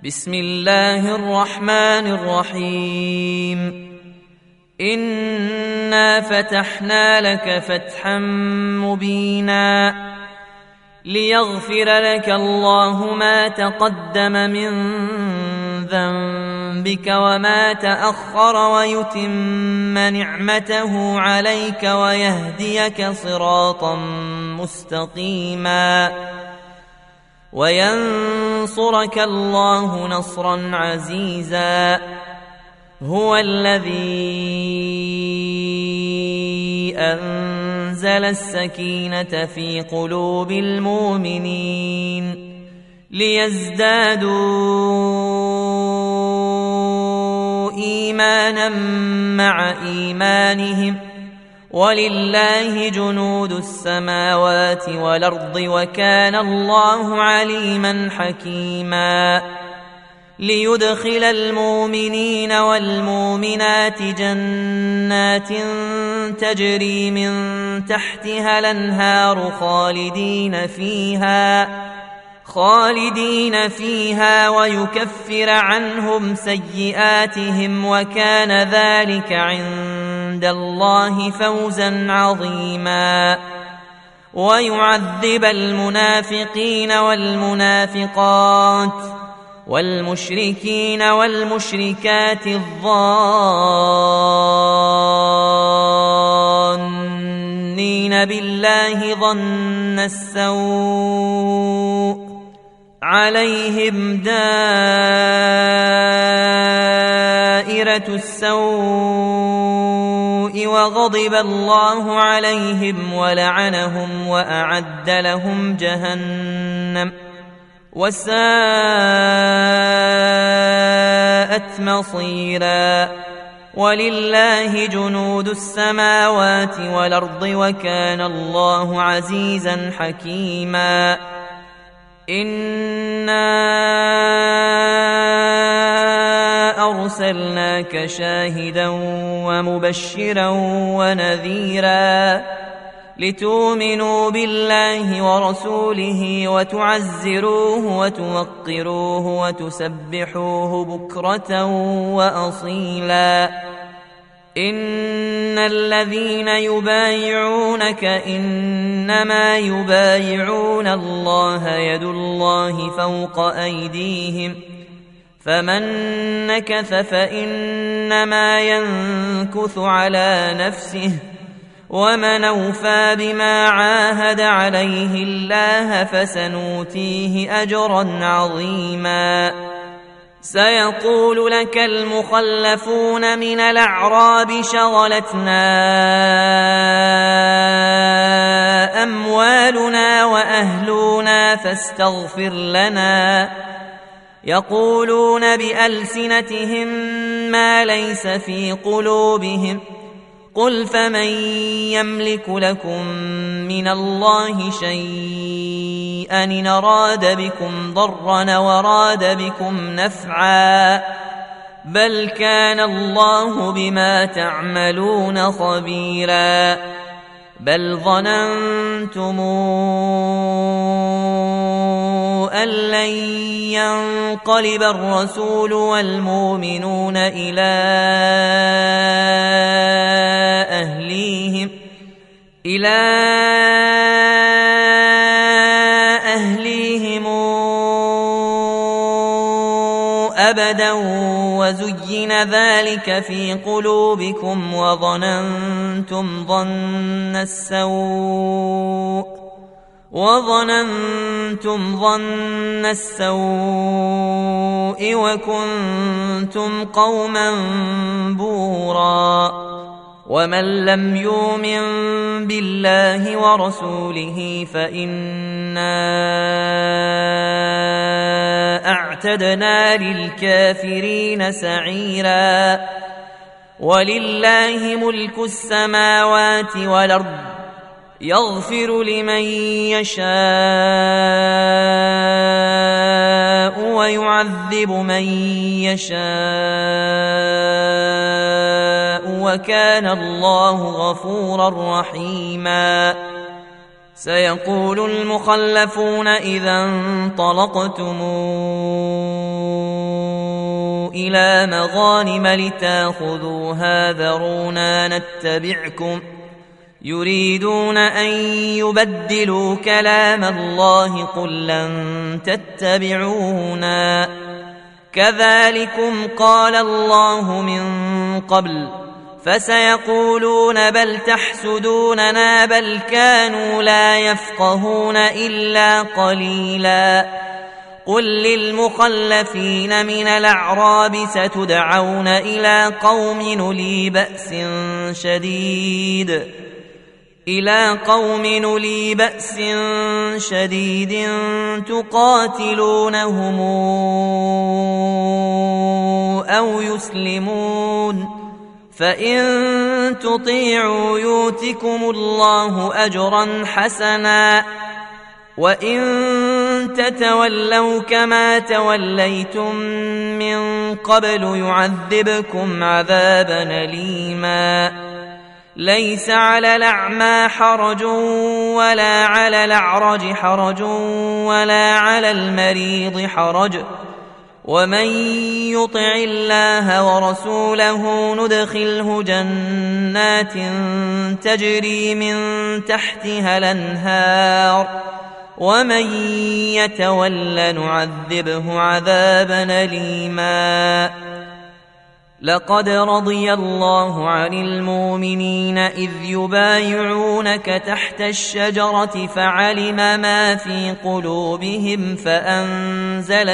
بسم الله الرحمن الرحيم. إنا فتحنا لك فتحا مبينا ليغفر لك الله ما تقدم من ذنبك وما تأخر ويتم نعمته عليك ويهديك صراطا مستقيما وينصرك الله نصرا عزيزا. هو الذي أنزل السكينة في قلوب المؤمنين ليزدادوا إيمانا مع إيمانهم ولله جنود السماوات والأرض وكان الله عليما حكيما. ليدخل المؤمنين والمؤمنات جنات تجري من تحتها الأنهار خالدين فيها ويكفر عنهم سيئاتهم وكان ذلك عند الله فوزا عظيما. ويعذب المنافقين والمنافقات والمشركين والمشركات الظانين بالله ظن السوء عليهم دائرة السوء وغضب الله عليهم ولعنهم وأعد لهم جهنم وساءت مصيرا. ولله جنود السماوات والأرض وكان الله عزيزا حكيما. إنا أرسلناك شاهدا ومبشرا ونذيرا لتؤمنوا بالله ورسوله وتعزروه وتوقروه وتسبحوه بكرة وأصيلا. إن الذين يبايعونك إنما يبايعون الله يد الله فوق أيديهم فمن نكث فإنما ينكث على نفسه ومن أوفى بما عاهد عليه الله فسنؤتيه أجرا عظيما. سيقول لك المخلفون من الأعراب شغلتنا أموالنا وأهلنا فاستغفر لنا. يقولون بألسنتهم ما ليس في قلوبهم قل فمن يملك لكم من الله شيئا إن أراد بكم ضرا وراد بكم نفعا بل كان الله بما تعملون خبيرا. بل ظننتم أن لن ينقلب الرسول والمؤمنون إلى أهليهم أبدا وزين ذلك في قلوبكم وظننتم ظن السوء وكنتم قوما بورا. ومن لم يؤمن بالله ورسوله فإنا أعتدنا للكافرين سعيرا. ولله ملك السماوات والأرض يغفر لمن يشاء ويعذب من يشاء وكان الله غفورا رحيما. سيقول المخلفون إذا انطلقتم إلى مغانم لتاخذوها ذرونا نتبعكم يريدون أن يبدلوا كلام الله قل لن تتبعونا كذلكم قال الله من قبل فسيقولون بل تحسدوننا بل كانوا لا يفقهون إلا قليلا قل للمخلفين من الأعراب ستدعون إلى قوم أولي بأس شديد تقاتلونهم أو يسلمون فإن تطيعوا يؤتكم الله أجرا حسنا وإن تتولوا كما توليتم من قبل يعذبكم عذابا أليما ليس على الأعمى حرج ولا على الأعرج حرج ولا على المريض حرج ومن يطع الله ورسوله ندخله جنات تجري من تحتها الأنهار ومن يتول نعذبه عذابا أليما لقد رضي الله عن المؤمنين إذ يبايعونك تحت الشجرة فعلم ما في قلوبهم فأنزل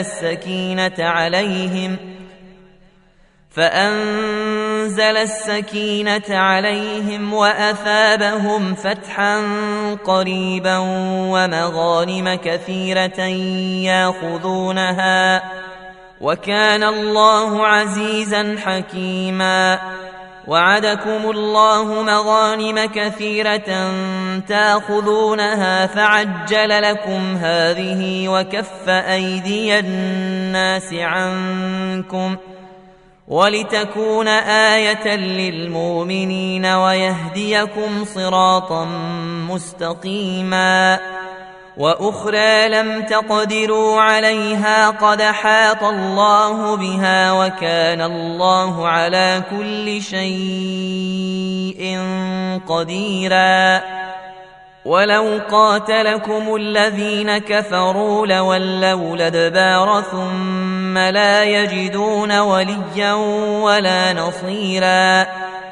السكينة عليهم وأثابهم فتحا قريبا ومغانم كثيرة ياخذونها وكان الله عزيزا حكيما وعدكم الله مغانم كثيرة تاخذونها فعجل لكم هذه وكف أيدي الناس عنكم ولتكون آية للمؤمنين ويهديكم صراطا مستقيما وأخرى لم تقدروا عليها قد حاط الله بها وكان الله على كل شيء قديرا ولو قاتلكم الذين كفروا لولوا الأدبار ثم لا يجدون وليا ولا نصيرا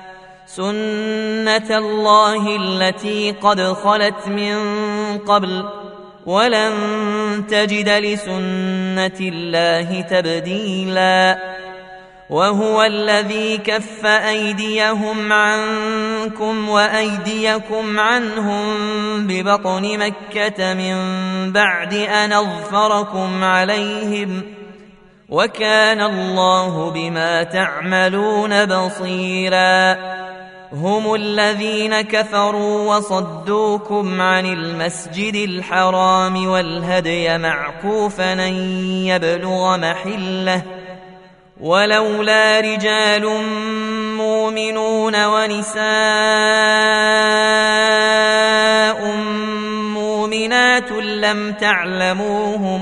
سنة الله التي قد خلت من قبل ولن تجد لسنة الله تبديلا وهو الذي كف أيديهم عنكم وأيديكم عنهم ببطن مكة من بعد أن أظفركم عليهم وكان الله بما تعملون بصيرا هم الذين كفروا وصدوكم عن المسجد الحرام والهدي معكوفا أن يبلغ محله ولولا رجال مؤمنون ونساء مؤمنات لم تعلموهم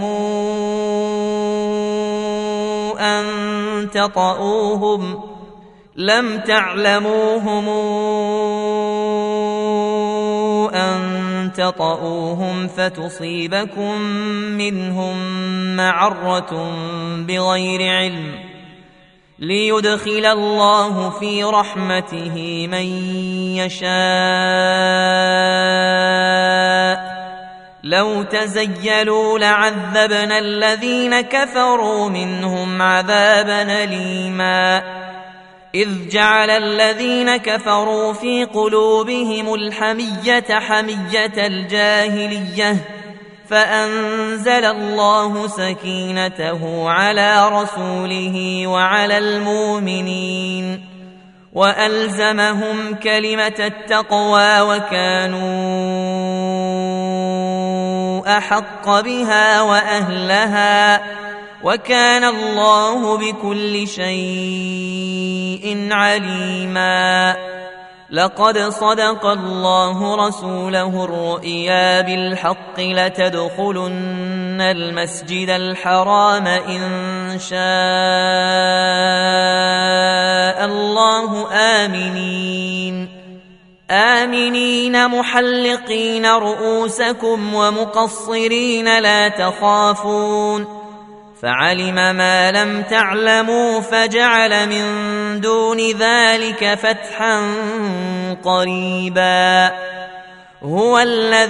أن تطؤوهم فتصيبكم منهم معرة بغير علم ليدخل الله في رحمته من يشاء لو تزيلوا لعذبنا الذين كفروا منهم عذابا أليما إذ جعل الذين كفروا في قلوبهم الحمية حمية الجاهلية فأنزل الله سكينته على رسوله وعلى المؤمنين وألزمهم كلمة التقوى وكانوا أحق بها وأهلها وكان الله بكل شيء عليما لقد صدق الله رسوله الرؤيا بالحق لتدخلن المسجد الحرام إن شاء الله آمنين محلقين رؤوسكم ومقصرين لا تخافون فعلم ما لم تعلموا فجعل من دون ذلك فتحا قريبا هو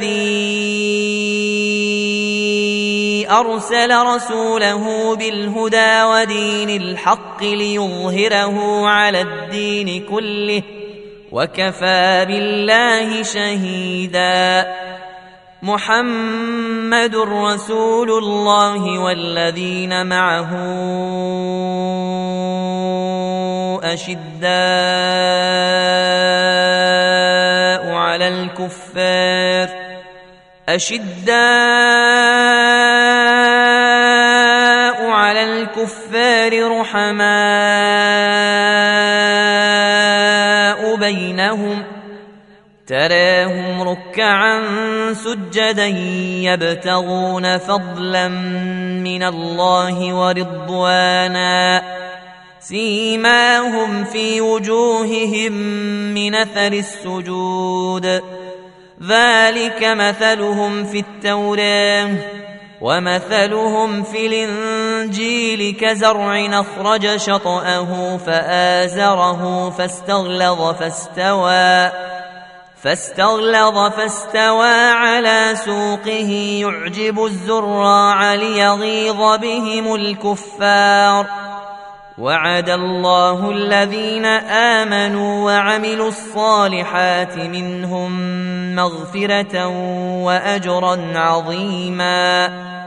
الذي أرسل رسوله بالهدى ودين الحق ليظهره على الدين كله وكفى بالله شهيدا محمد رسول الله والذين معه أشداء على الكفار رحماء بينهم تراهم ركعا سجدا يبتغون فضلا من الله ورضوانا سيماهم في وجوههم من أثر السجود ذلك مثلهم في التوراة ومثلهم في الإنجيل كزرع أخرج شطأه فآزره فاستغلظ فاستوى على سوقه يعجب الزراع ليغيظ بهم الكفار وعد الله الذين آمنوا وعملوا الصالحات منهم مغفرة وأجرا عظيما